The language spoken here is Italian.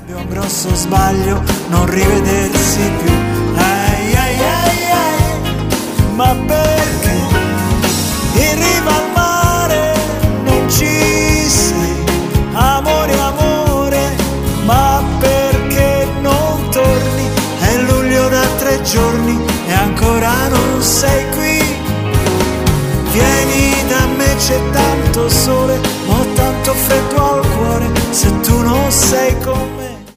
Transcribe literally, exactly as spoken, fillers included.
Un grosso sbaglio non rivedersi più. Ai ai ai ai, ma perché in riva al mare non ci sei? Amore, amore, ma perché non torni? È luglio da tre giorni e ancora non sei qui. Vieni da me, c'è tanto sole, ho tanto freddo al cuore, se tu non sei con me.